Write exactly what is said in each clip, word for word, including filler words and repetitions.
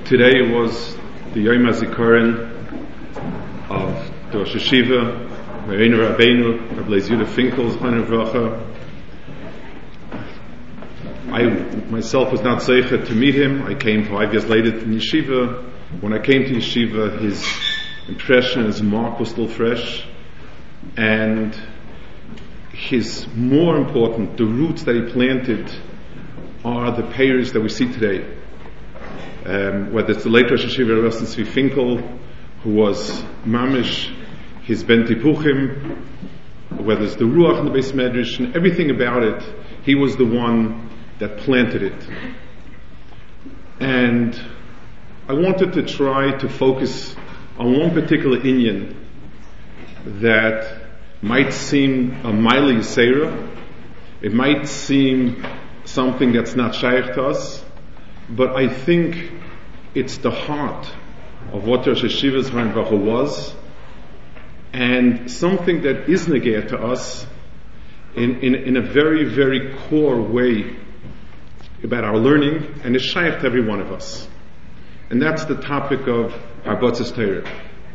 Today was the Yom HaZikaron of the Rosh Hashiva, Mereinu Rabbeinu, Rabbi Yehuda Finkel, Zechron Livracha. I myself was not zeicha to meet him. I came five years later to Yeshiva. When I came to Yeshiva, his impression, his mark was still fresh, and his more important, the roots that he planted are the payers that we see today. Um, whether it's the late Rosh Hashiva Rabbi Tzvi Finkel, who was mamish, his ben tipuchim, whether it's the ruach in the Beis Medrash, and everything about it, he was the one that planted it. And I wanted to try to focus on one particular inyan that might seem a Maila Yisera, it might seem something that's not shaykh to us, but I think it's the heart of what Rosh Hashiva's Rambam was, and something that is negate to us in, in, in a very, very core way about our learning, and is shaykh to every one of us. And that's the topic of Arbatzes Torah.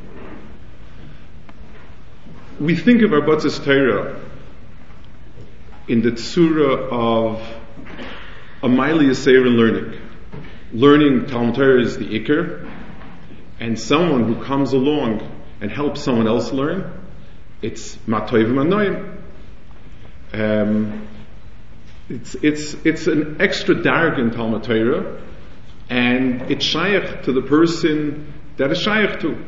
We think of Arbatzes Torah in the tzura of a Maila Yisera learning. Learning Talmud Torah is the Iker, and someone who comes along and helps someone else learn, it's Matoiv Manoim. Um, it's it's it's an extra darg in Talmud Torah, and it's shaykh to the person that is shaykh to.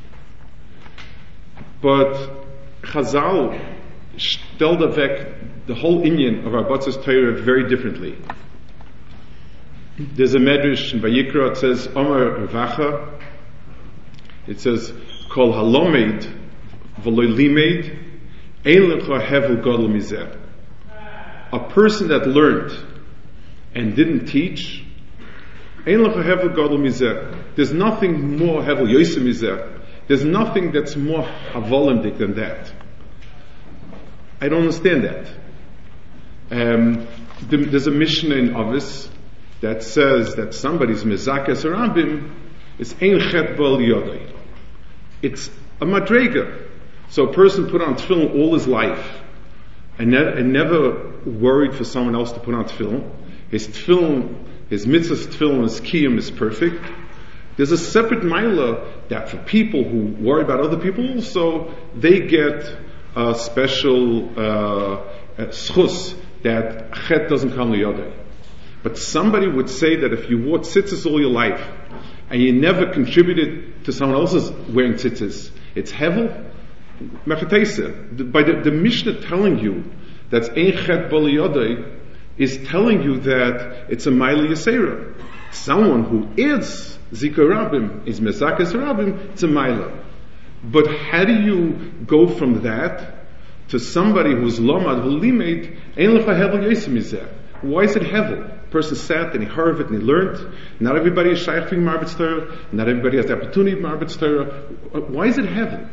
But Chazal stellt weg the whole inyan of Arbatzes Torah very differently. There's a medrash in Vayikra, it says, Omer Ravacha, it says, Kol halomed v'lo limed, ein lecha hevel gadol mizeh. A person that learned and didn't teach, ein lecha hevel gadol mizeh. There's nothing more hevel yosem mizeh. There's nothing that's more havolimdik than that. I don't understand that. Um, there's a Mishnah in Avos that says that somebody's mezakes Rambim is ein chet bal yodai. It's a madrega. So a person put on tefillin all his life and, ne- and never worried for someone else to put on tefillin. His tefillin, his mitzvah's tefillin, his kiyum is perfect. There's a separate maila that for people who worry about other people also, they get a special uh, schus that chet doesn't come to yodai. But somebody would say that if you wore tzitzis all your life and you never contributed to someone else's wearing tzitzis, it's hevel. Mechatesa. By the, the Mishnah telling you that's ein chet bali yodai is telling you that it's a Maila Yisera. Someone who is Zikar Rabim, is Mezakes Rabim, it's a Maila. But how do you go from that to somebody who's Lomad V'limed ein lecha hevel yosem mizeh? Why is it hevel? Person sat and he heard it and he learned. Not everybody is shaykh to Marbitz Torah. Not everybody has the opportunity of Marbitz Torah. Why is it heaven?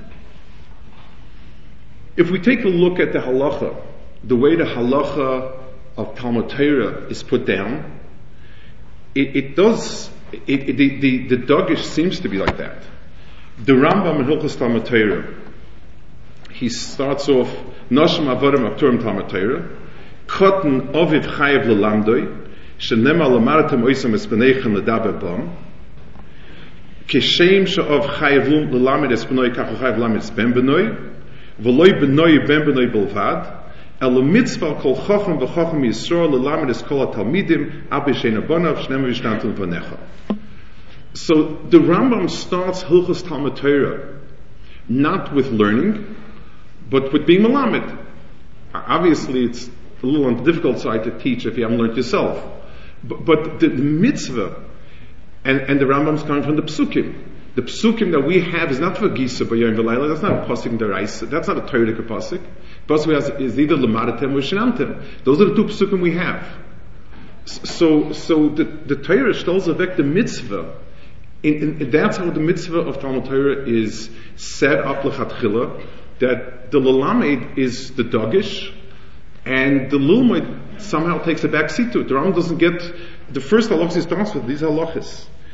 If we take a look at the halacha, the way the halacha of Talmud Torah is put down, it, it does, it, it, the, the, the dogish seems to be like that. The Rambam in Hilchos Talmud Torah, he starts off, Noshim Avodim Akturim Talmud Torah, Kotten Oviv Chayev Lelamdoi, Shenema Lamaratem Oisam Espenechem Ledaber Bam, Keshem She'ov Chayev Lelamed Espenoi Kacho Chayev Lamed Espen Benoi, V'loi Benoi Ben Benoi Belvad, El Mitzvah Kol Chochem V'Chochem Yisrael Lelamed Eskol HaTalmidim Abi Sheina Bonav Shnema V'Shtantum V'Necha. So the Rambam starts Hilchos Talmud Torah not with learning, but with being melamed. Obviously, it's a little on the difficult side to teach if you haven't learned yourself. But, but the, the mitzvah, and, and the Rambam's coming from the psukim. The psukim that we have is not for Gisa B'Yom V'Layla. That's not a pasuk in the Raisa. That's not a Torah pasuk. Pasuk is either Lamadatem or Shinamtem. Those are the two psukim we have. So, so the, the Torah stells avek the mitzvah. In, in, that's how the mitzvah of Talmud Torah is set up lechatchila. That the lelamed is the dogish, and the lilmud somehow takes a back seat to it. The Rambam doesn't get the first halachas he starts with these halachas.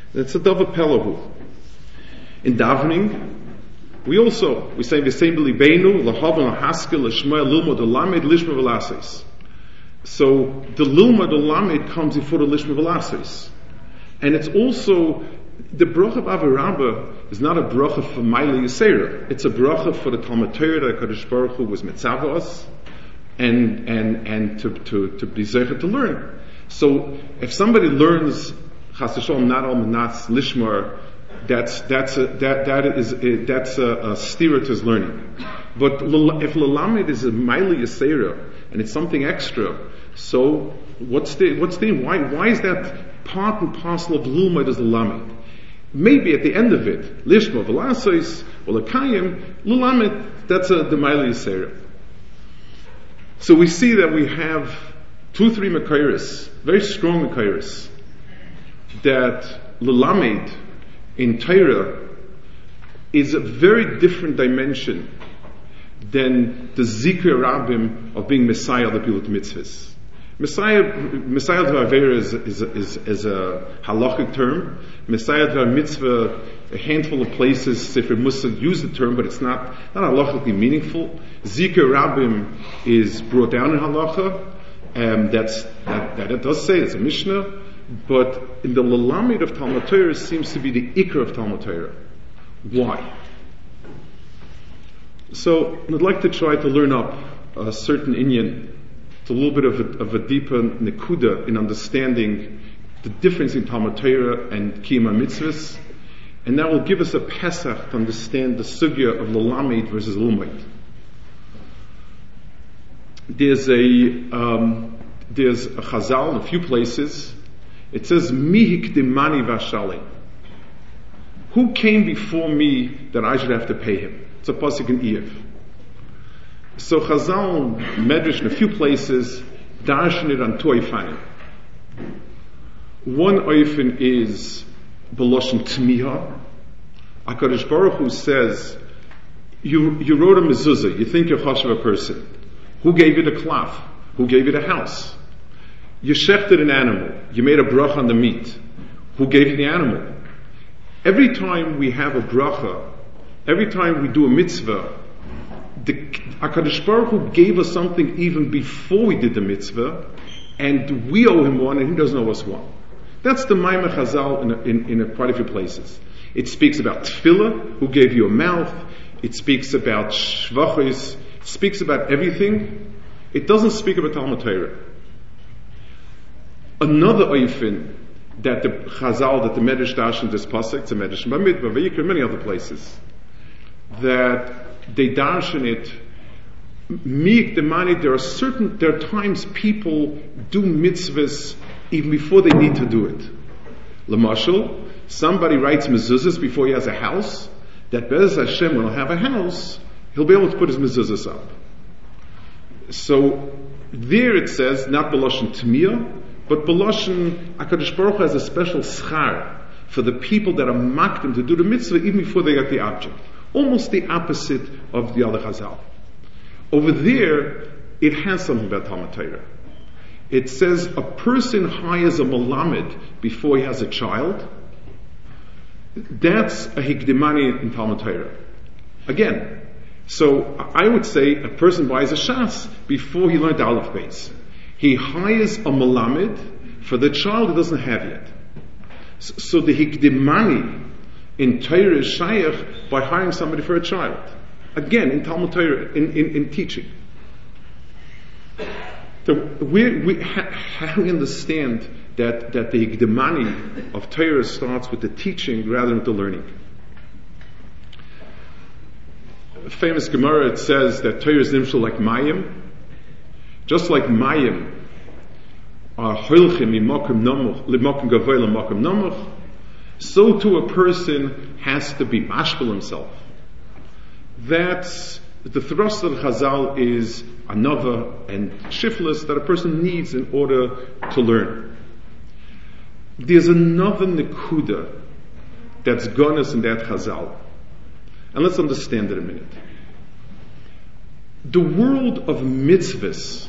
It's a dava pelahu. In davening, we also, we say, v'sein b'libeinu, l'havan l'haskil, l'shmoya lilmod l'lamed, lishma v'lases. So, the lilmod l'lamed comes before the lishma v'lases. And it's also, the bracha of Avirabba is not a bracha for Maili Yisera. It's a bracha for the Talmud Torah that HaKadosh Baruch Hu was mitzvah us, and, and, and to, to, to be zeicher to learn. So, if somebody learns Chas v'sholom not al menatz lishmar, that's that's a, that that is a, that's a, a steer to his learning. But if l'lamed is a Maili Yisera and it's something extra, so what's the what's the why why is that part and parcel of l'lumad as l'lamed? Maybe at the end of it, lishma v'lasos or l'kayim l'lamed, that's a the Maili Yisera. So we see that we have two, three Makairis, very strong Makairis, that l'lamed in Torah is a very different dimension than the Zikr Rabbim of being Messiah of the Pilut Mitzvahs. Messiah, Messiah Dvar is, is, is, is a halachic term. Messiah Dvar Mitzvah, a handful of places, Sefer Musar use the term, but it's not, not halachically meaningful. Zikr Rabbim is brought down in halacha. Um, that's, that, that it does say, it's a Mishnah. But in the Lalamid of Talmud Torah seems to be the Ikar of Talmud Torah. Why? So I'd like to try to learn up a certain inyan. It's a little bit of a, of a deeper nekuda in understanding the difference in Talmud Torah and Kiyama Mitzvahs, and that will give us a Pesach to understand the sugya of Lalamid versus Lumid. There's a um, there's a Chazal in a few places. It says, Mihik demani vashali. Who came before me that I should have to pay him? It's a pasuk in Iyov. So Chazal Medrash in a few places darshan it on two oifanim. One oifin is B'loshen Tmiha. HaKadosh Baruch Hu says, you, you wrote a mezuzah, you think you're chashav a person. Who gave you the klaf? Who gave you the house? You shechted an animal. You made a bracha on the meat. Who gave you the animal? Every time we have a bracha, every time we do a mitzvah, the HaKadosh Baruch Hu gave us something even before we did the mitzvah, and we owe him one, and he doesn't owe us one. That's the Maimah Chazal in, a, in, in a quite a few places. It speaks about tefillah, who gave you a mouth. It speaks about shvachos. It speaks about everything. It doesn't speak about Talmud Torah. Another oifin that the Chazal, that the Medrash darshan in this pasuk, it's a Medrash in Bamidbar, Vayikra, many other places, that they darshan it, Mi'ik demani, there are certain, there are times people do mitzvahs even before they need to do it. L'mashal, somebody writes mezuzahs before he has a house, that Be'ez Hashem, when he'll have a house, he'll be able to put his mezuzahs up. So, there it says, not B'loshen Tmiyah, but B'loshen, HaKadosh Baruch Hu has a special schar for the people that are makdim to do the mitzvah even before they get the object. Almost the opposite of the other Chazal. Over there, it has something about Talmud Torah. It says a person hires a malamed before he has a child. That's a hikdimani in Talmud Torah. Again, so I would say a person buys a shas before he learned the Aleph Beis. He hires a malamed for the child he doesn't have yet. So, so the hikdimani in Torah is shayach by hiring somebody for a child. Again, in Talmud Torah, in, in, in teaching. So we, we, how, how do we understand that, that the hikdimani of Torah starts with the teaching rather than with the learning? A famous Gemara, it says that Torah is nimshal like mayim. Just like mayim are holchim limokum namuch, limokum gavoy limokum namuch, so too a person has to be mashpil himself. That's the thrust of the Chazal is another and shiftless that a person needs in order to learn. There's another nekuda that's gonus in that Chazal, and let's understand it a minute. The world of mitzvahs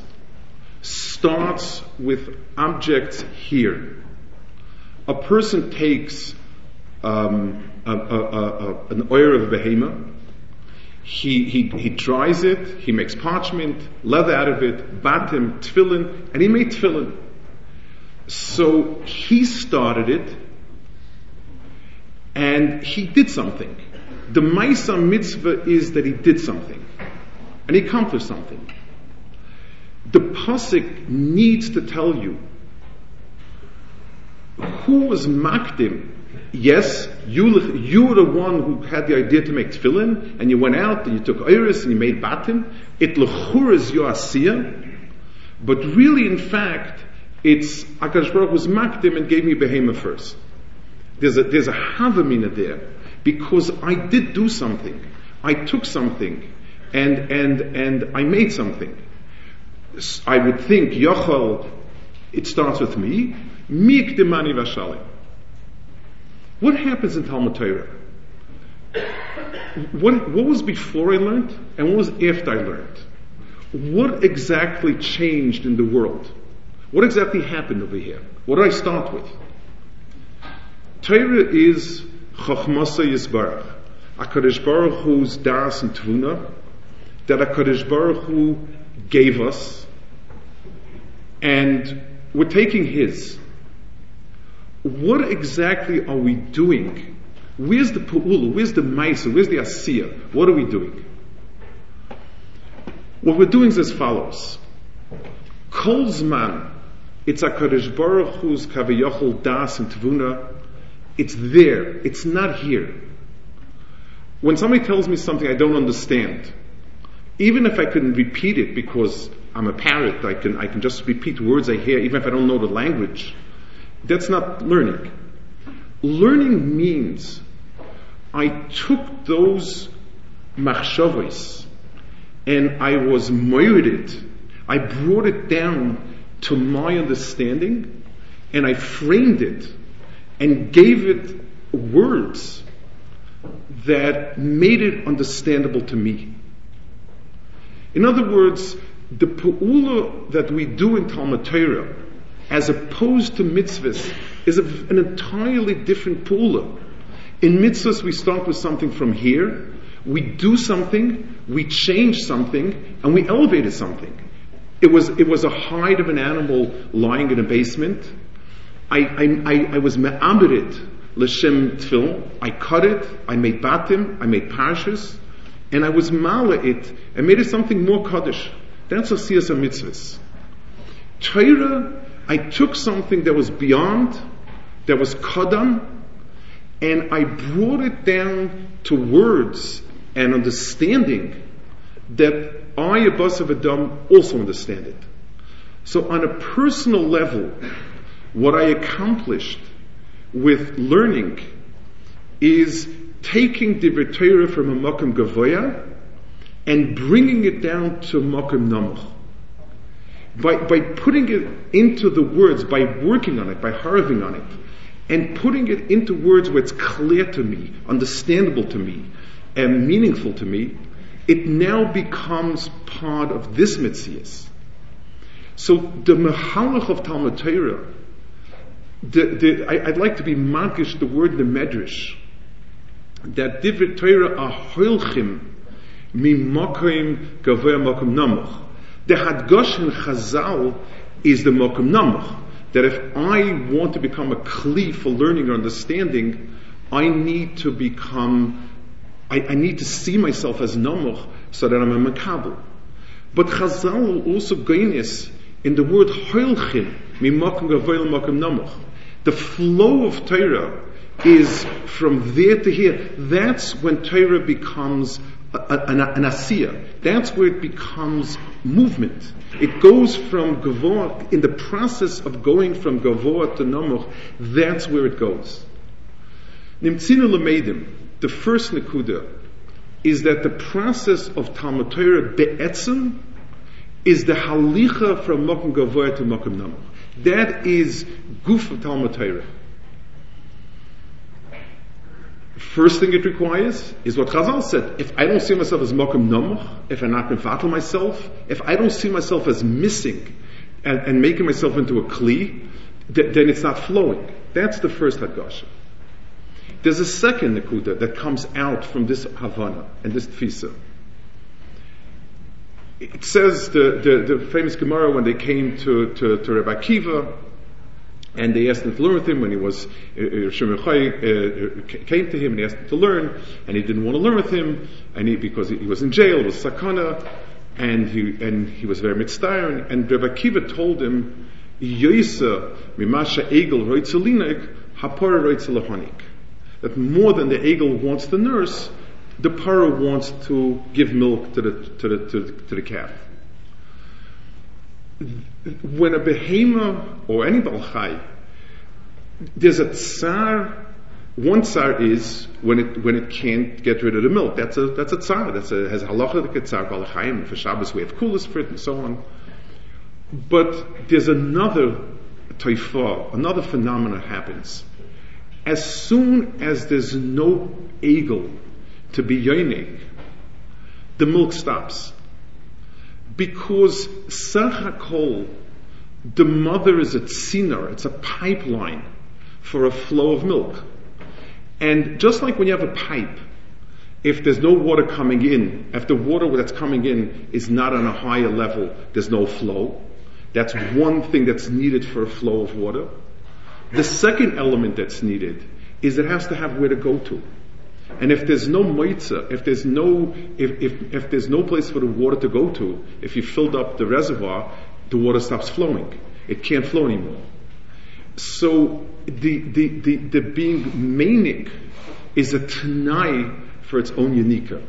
starts with objects here. A person takes um, a, a, a, a, an oil of a behemoth. He, he, he dries it, he makes parchment, leather out of it, batim, tefillin, and he made tefillin. So he started it, and he did something. The Maisa mitzvah is that he did something, and he accomplished something. The pasuk needs to tell you who was makdim. Yes, you, you were the one who had the idea to make tefillin, and you went out and you took iris and you made batim. It lechur is your asiyah, but really, in fact, it's HaKadosh Baruch Hu was makdim and gave me behema first. There's a there's a havamina there because I did do something. I took something, and and and I made something. I would think Yochel. It starts with me. Mikdemani v'shalim. What happens in Talmud Torah? What, what was before I learned and what was after I learned? What exactly changed in the world? What exactly happened over here? What did I start with? Torah is Chochmasa Yisbarach, HaKadosh Baruch Hu's Das and Tvuna, that HaKadosh Baruch Hu gave us, and we're taking His. What exactly are we doing? Where's the Pa'ula? Where's the Maisa? Where's the Asiyah? What are we doing? What we're doing is as follows. Kol Zman, it's HaKadosh Baruch Hu's Kaviyachol Das and Tvuna. It's there. It's not here. When somebody tells me something I don't understand, even if I can repeat it because I'm a parrot, I can I can just repeat words I hear, even if I don't know the language. That's not learning. Learning means I took those machshavos and I was moirid. I brought it down to my understanding and I framed it and gave it words that made it understandable to me. In other words, the pa'ula that we do in Talmud Torah, as opposed to mitzvahs, is a, an entirely different pa'ula. In mitzvahs, we start with something from here, we do something, we change something, and we elevated something. It was it was a hide of an animal lying in a basement. I I, I, I was me'amirit l'shem tefillin. I cut it, I made batim, I made parshas, and I was mala it, and made it something more kaddish. That's asiyas mitzvahs. Torah, I took something that was beyond, that was kadam, and I brought it down to words and understanding that I, a bus of Adam, also understand it. So on a personal level, what I accomplished with learning is taking Divrei Torah from a Makom Gavoya and bringing it down to a Makom Namuch. By, by putting it into the words, by working on it, by harving on it, and putting it into words where it's clear to me, understandable to me, and meaningful to me, it now becomes part of this mitzvah. So the mehalach of Talmud Torah, the, the, I, I'd like to be mankish the word the medrash, that Divrei Torah are hoilchim mimakim gavoya makom namuch. The hadgosh in Chazal is the makom namuch. That if I want to become a kli for learning or understanding, I need to become, I, I need to see myself as namuch so that I'm a makabel. But Chazal also gaines in the word hoilchim mimakim gavoya makom namuch. The flow of Torah is from there to here. That's when Torah becomes a, a, an, an asiyah. That's where it becomes movement. It goes from Gavoah, in the process of going from Gavoah to Namuch, that's where it goes. Nimtzina Lamedim, the first Nekuda, is that the process of Talmud Torah be'etzem is the halicha from Makom Gavoah to Makom Namuch. That is guf of Talmud Torah. First thing it requires is what Chazal said. If I don't see myself as Makom Namuch, if I'm not mevatel myself, if I don't see myself as missing and, and making myself into a kli, th- then it's not flowing. That's the first hadgasha. There's a second nekuda that comes out from this Havana and this Tfisa. It says the, the, the famous Gemara when they came to, to, to Rabbi Akiva and they asked him to learn with him when he was, Shimon uh, uh, came to him and he asked him to learn and he didn't want to learn with him and he, because he, he was in jail, it was sakana, and he, and he was very mitzvah, and Rabbi Akiva told him, Yoisa mimasha egel roitzelinik hapara roitzelahonik. That more than the egel wants to nurse, the para wants to give milk to the to the to the, to the calf. When a behema or any balchai, there's a tsar. One tsar is when it when it can't get rid of the milk. That's a that's a tsar. That's a has halacha the tsar balchaim. For Shabbos we have kulas for it and so on. But there's another taifa, another phenomenon happens. As soon as there's no egel to be yoinik, the milk stops. Because Sachakol, the mother is a tziner, it's a pipeline for a flow of milk. And just like when you have a pipe, if there's no water coming in, if the water that's coming in is not on a higher level, there's no flow. That's one thing that's needed for a flow of water. The second element that's needed is it has to have where to go to. And if there's no moitza, if there's no if, if if there's no place for the water to go to, if you filled up the reservoir, the water stops flowing. It can't flow anymore. So the the the, the being manic is a tanai for its own unika.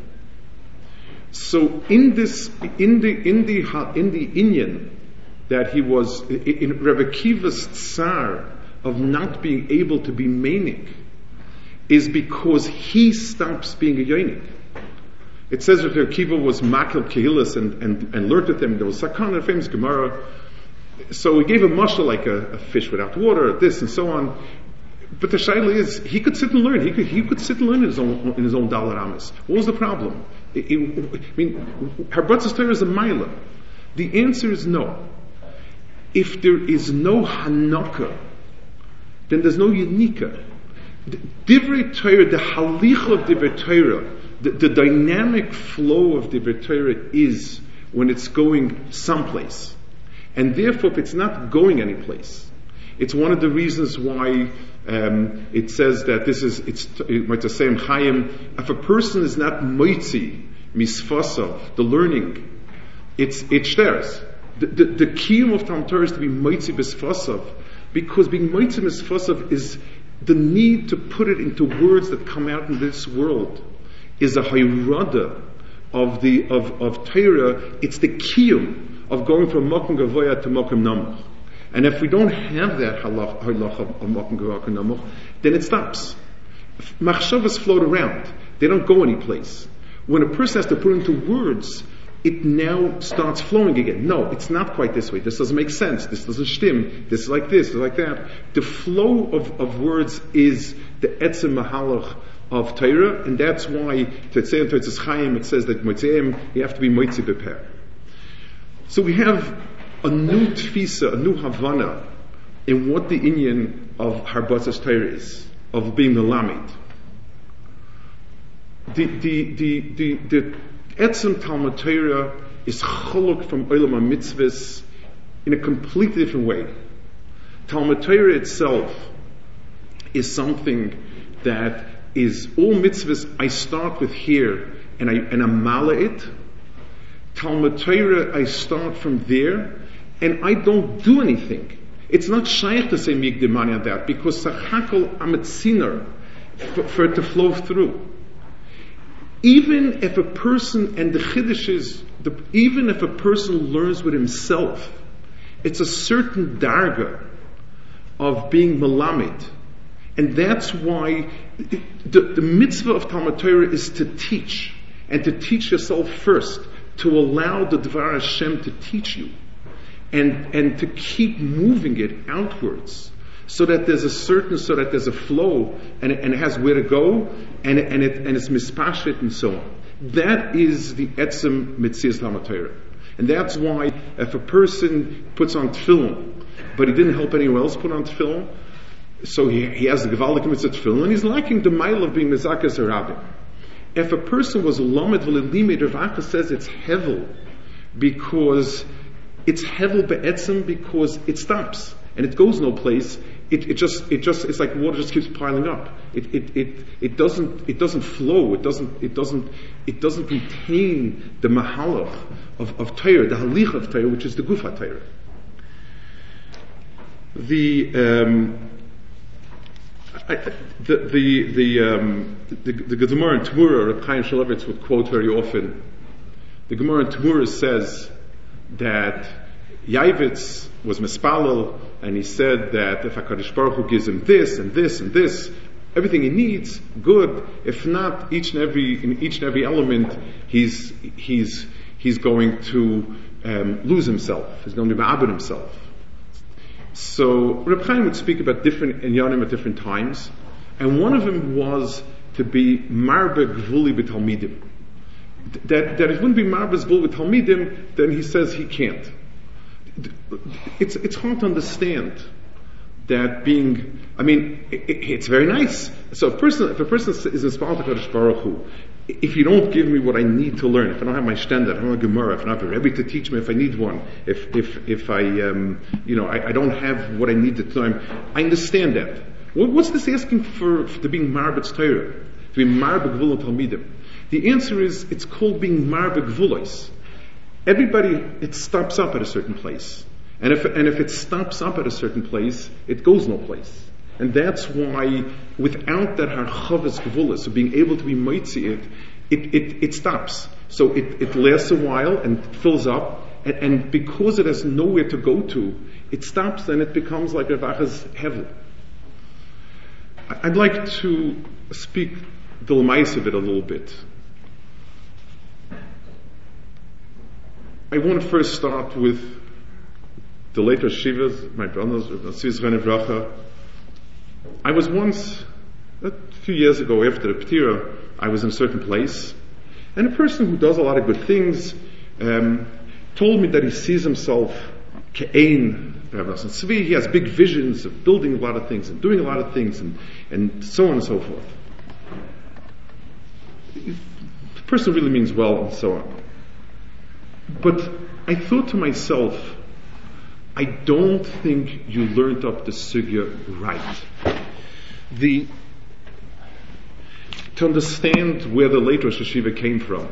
So in this in the in the in the inyan that he was in Rebbe Akiva's tsar of not being able to be manic is because he stops being a yonik. It says that Rebbe Akiva was makil kehilas and, and, and learned with them. There was sakana, a famous Gemara. So he gave a mashal like a, a fish without water, this and so on. But the shaila is, he could sit and learn. He could he could sit and learn in his own in his own Dalar Amis. What was the problem? It, it, I mean, Harbatz's Torah is a maila. The answer is no. If there is no hanaka, then there's no unika. Divrei Torah, the halicha of Divrei Torah, the, the dynamic flow of Divrei Torah is when it's going someplace. And therefore, if it's not going anyplace, it's one of the reasons why um, it says that this is, it's, it might say in Chaim, if a person is not moitzi, misfasav, the learning, it's, it's theirs. The, the, the kiyum of Talmud Torah is to be moitzi bisfasav, because being moitzi bisfasav is the need to put it into words that come out in this world, is a hayrada of the, of, of Torah. It's the kiyum of going from Mokum Gavoya to Mokum Namuch. And if we don't have that halach of Mokum Gavoya to Namuch, then it stops. Machshavas float around. They don't go any place. When a person has to put into words, it now starts flowing again. No, it's not quite this way. This doesn't make sense. This doesn't shtim. This is like this, this is like that. The flow of, of words is the etzem mahalach of Torah, and that's why Tetzei and Tetzes Chaim, it says that Motzeim, you have to be Moitzi Beper. So we have a new tfisa, a new havana in what the inyan of Harbatzas Torah is, of being the Lamed. The, the, the, the, the Etzem Talmud Torah is cholok from Olam HaMitzvahs in a completely different way. Talmud Torah itself is something that is all mitzvahs I start with here and I and I mala it. Talmud Torah I start from there and I don't do anything. It's not shaykh to say migdimani on that because sachakol ametziner for, for it to flow through. Even if a person, and the chiddush is, the, even if a person learns with himself, it's a certain darga of being melamed. And that's why the, the mitzvah of Talmud Torah is to teach, and to teach yourself first, to allow the Dvar Hashem to teach you, and, and to keep moving it outwards. So that there's a certain, so that there's a flow, and it, and it has where to go, and it, and it and it's mispashit and so on. That is the etzem mitzias Talmud Torah, and that's why if a person puts on tefillin, but he didn't help anyone else put on tefillin, so he, he has the Gevaldik Mitzvah Tefillin, and he's lacking the mile of being Mezakes Rabbi. If a person was Lamed V'Limed, Rav Acha says it's Hevel, because it's Hevel Be'etzim, because it stops, and it goes no place. It, it just, it just, it's like water just keeps piling up. It, it, it, it doesn't, it doesn't flow. It doesn't, it doesn't, it doesn't contain the mahalach of, of Torah, the halich of Torah, which is the Gufa Torah. The, um, I, the, the, the, um, the, the Gemara in Tmura, Reb Chaim Shmulevitz would quote very often. The Gemara in Tmura says that Yavitz was mispalel, and he said that if HaKadosh Baruch Hu gives him this and this and this, everything he needs, good. If not, each and every in each and every element, he's he's he's going to um, lose himself. He's going to ma'abed himself. So Reb Chaim would speak about different inyanim at different times, and one of them was to be marbe gvuli b'talmidim. That that it wouldn't be marbe gvuli b'talmidim, then he says he can't. It's it's hard to understand that being. I mean, it, it's very nice. So if a person if a person is inspired to Kadosh Baruch Hu, if you don't give me what I need to learn, if I don't have my standard, I don't have a Gemara, if I don't have a Rebbe to teach me, if I need one, if if if I um, you know I, I don't have what I need to learn, I understand that. What, what's this asking for, for to being Marbet's Torah, to be Marbet Gvul Talmidim? The answer is it's called being Marbet Gvulos. Everybody, it stops up at a certain place. And if, and if it stops up at a certain place, it goes no place. And that's why, without that harchavas gvulas, of being able to be mitzi it, it, it, it stops. So it, it lasts a while and fills up, and, and because it has nowhere to go to, it stops and it becomes like Rav Acha's hevel. I'd like to speak the l'mais of it a little bit. I want to first start with the later Shivas, my brothers, Nasiv Zchane Bracha. I was once, a few years ago after the Ptira, I was in a certain place, and a person who does a lot of good things um, told me that he sees himself Ke'ein, Rav Nosson Tzvi. He has big visions of building a lot of things and doing a lot of things and, and so on and so forth. The person really means well and so on. But I thought to myself, I don't think you learned up the sugya right. The to understand where the late Rosh Hashiva came from.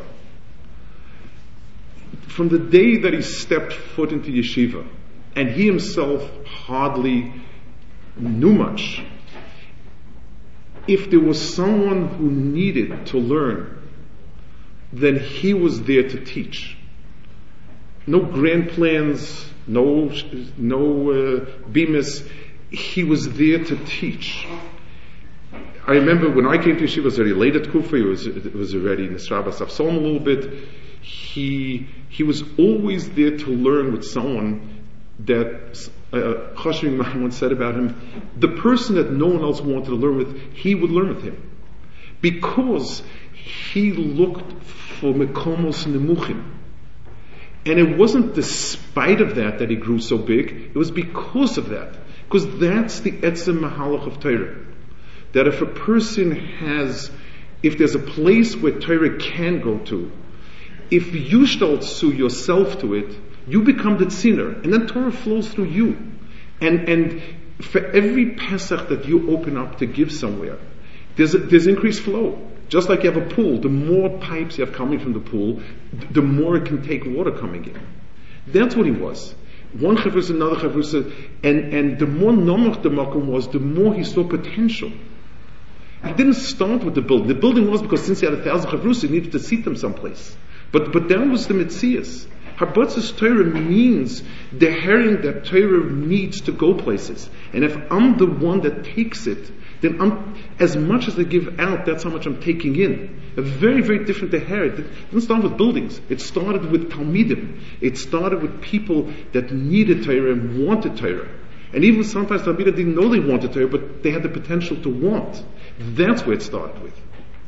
From the day that he stepped foot into yeshiva, and he himself hardly knew much, if there was someone who needed to learn, then he was there to teach. No grand plans, no no uh, bemis. He was there to teach. I remember when I came to yeshiva, it was already late at Kufa. It was it was already Nisrabas Afsalm a little bit. He he was always there to learn with someone that uh, Chashim Mahim once said about him. The person that no one else wanted to learn with, he would learn with him, because he looked for mekomos nemuchim. And it wasn't despite of that that he grew so big. It was because of that. Because that's the etzem mahalach of Torah. That if a person has, if there's a place where Torah can go to, if you staltzu yourself to it, you become the tziner, and then Torah flows through you. And and for every Pesach that you open up to give somewhere, there's a, there's increased flow. Just like you have a pool, the more pipes you have coming from the pool, the more it can take water coming in. That's what he was. One chavrusa, another chavrusa, and, and the more nomach the makom was, the more he saw potential. He didn't start with the building. The building was because since he had a thousand chavrusa, he needed to seat them someplace. But but that was the mitzias. Harbatzas Torah means the herring that Torah needs to go places. And if I'm the one that takes it, then I'm, as much as I give out, that's how much I'm taking in. A very, very different herring. It didn't start with buildings. It started with Talmidim. It started with people that needed Torah and wanted Torah. And even sometimes Talmidim didn't know they wanted Torah, but they had the potential to want. That's where it started with.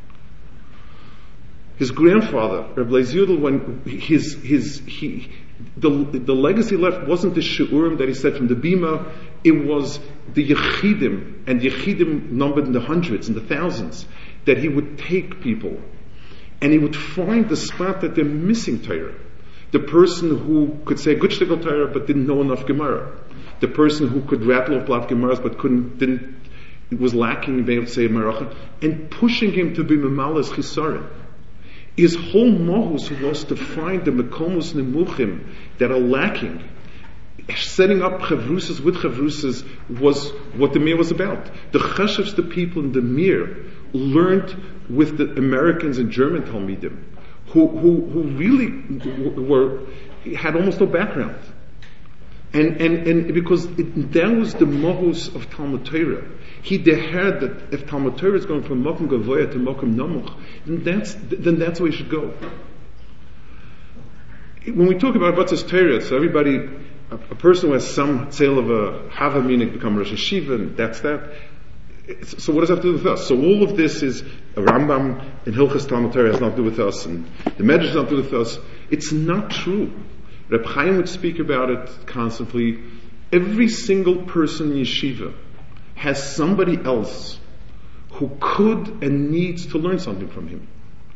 His grandfather, Reb Lezer Yudel, when his his he the the legacy left wasn't the shiurim that he said from the bima. It was the Yechidim, and Yechidim numbered in the hundreds, in the thousands, that he would take people, and he would find the spot that they're missing Torah. The person who could say good shtickle Torah but didn't know enough Gemara. The person who could rattle off a lot of Gemaras but couldn't, didn't, was lacking in being able to say Maracha, and pushing him to be Memalas Chisarim. His whole mohus was to find the Mekomos Nemuchim that are lacking. Setting up chavrusas with chavrusas was what the Mir was about. The chashevs, the people in the Mir, learned with the Americans and German Talmidim, who who, who really were had almost no background, and and and because it, that was the mohus of Talmud Torah. He heard that if Talmud Torah is going from Mokum Gavoya to Mokum Namuch, then that's then that's where you should go. When we talk about what's Torah, so everybody, a, a person who has some sale of a Hava meaning become Rosh Hashiva, and that's that. So what does that have to do with us? So all of this is a Rambam in Hilchas Talmud Torah has nothing to do with us, and the Medrash has nothing to do with us. It's not true. Reb Chaim would speak about it constantly. Every single person in yeshiva has somebody else who could and needs to learn something from him.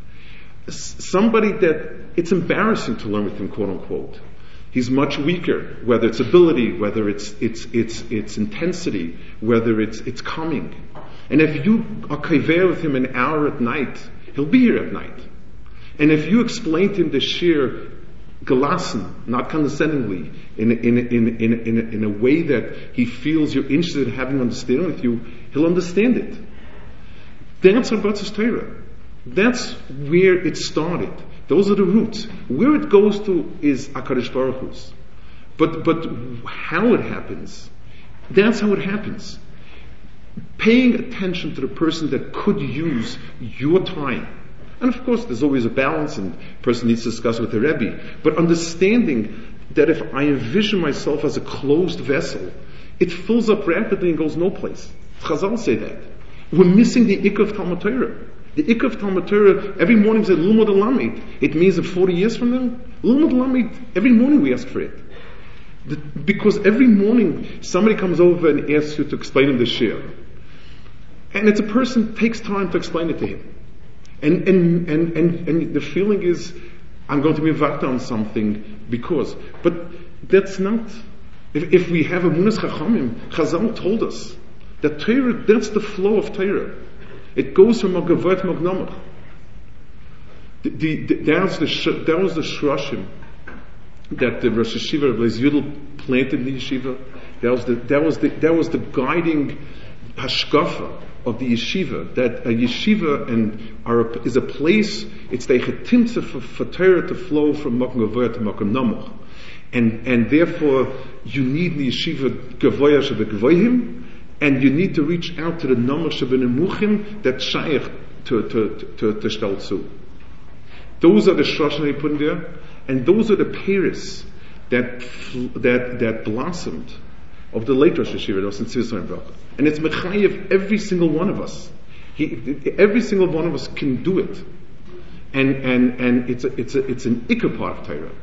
Somebody that it's embarrassing to learn with him, quote unquote. He's much weaker, whether it's ability, whether it's it's it's it's intensity, whether it's it's coming. And if you are kaveh with him an hour at night, he'll be here at night. And if you explain to him the shir gelassen, not condescendingly, in a, in a, in a, in a, in a, in a way that he feels you're interested in having understanding with you, he'll understand it. That's what Batzis Torah. That's where it started. Those are the roots. Where it goes to is HaKadosh Baruch Hu's. But but how it happens, that's how it happens. Paying attention to the person that could use your time. And of course, there's always a balance, and the person needs to discuss with the Rebbe. But understanding that if I envision myself as a closed vessel, it fills up rapidly and goes no place. Chazal say that. We're missing the ikka of Talmud Torah. The ikka of Talmud Torah, every morning we say, Lulmod Alamid. It means that forty years from now, Lulmod Alamid, every morning we ask for it. The, because every morning somebody comes over and asks you to explain him the shir. And it's a person takes time to explain it to him. And and, and, and, and the feeling is, I'm going to be vata on something because. But that's not. If, if we have a Munas Chachamim, Chazal told us that Torah, that's the flow of Torah. It goes from Magavot Magnamach. The, the, the, that was the that was the Shroshim that the Rosh Hashiva Rabbi Yudel planted in the yeshiva. That was the that was the that was the guiding hashkafa of the yeshiva. That a yeshiva and are, is a place. It's the chetimtza for, for Torah to flow from Makom Gavoya to Makom Namach, and and therefore you need in the yeshiva Gavoya shebegavoyim. And you need to reach out to the Namach Shebenemuchim that shaykh to to to to Shtaltzu. Those are the shroshim they put in there, and those are the peiros that that that blossomed of the late Rosh Hashiva that was in Tzivos Bracha. And it's mechayev every single one of us. He, every single one of us can do it, and and and it's a, it's a, it's an ikka part of Torah.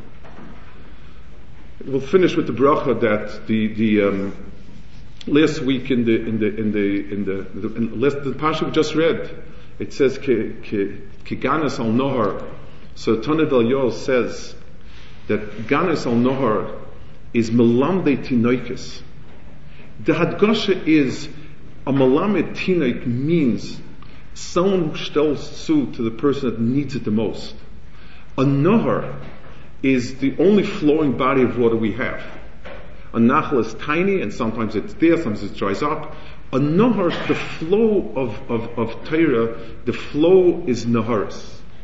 We'll finish with the bracha that the the. Um, Last week in the in the in the in the the, in last, the parsha we just read, it says ki ki ganas al nohar. So Tanit al Yol says that ganas al nohar is melamde tinoikis. The hadgasha is a melamed tinoik means someone who stells zu to the person that needs it the most. A nohar is the only flowing body of water we have. A nachal is tiny, and sometimes it's there, sometimes it dries up. A nahar, the flow of, of, of Torah, the flow is naharis.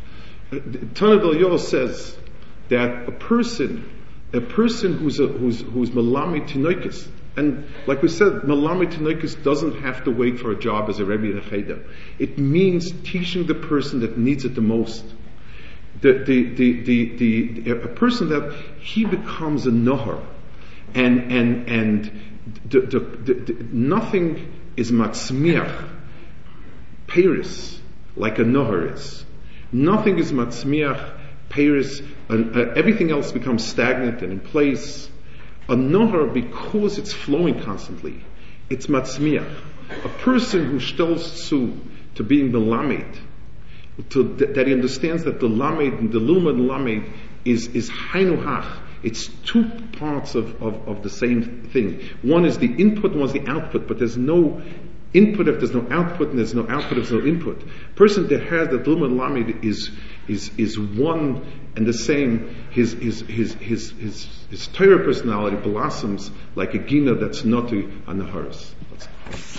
Tanit al Yol says that a person, a person who's a, who's who's malami tinoikis, and like we said, malami tinoikis doesn't have to wait for a job as a rebbe in a cheder. It means teaching the person that needs it the most. The the the the, the, the a person that he becomes a nahar. And and and the, the, the, the, nothing is matzmiach peiros like a nohar is. Nothing is matzmiach peiros. Uh, everything else becomes stagnant and in place. A nohar, because it's flowing constantly, it's matzmiach. A person who stells zu to being the lamed, to, that he understands that the lamed and the lumad lamed is is hainu hach. It's two parts of, of, of the same thing. One is the input, one is the output, but there's no input if there's no output, and there's no output if there's no input. Person that has that lumad lamed is is is one and the same. His his his his his, his Torah personality blossoms like a gina that's not on the haris.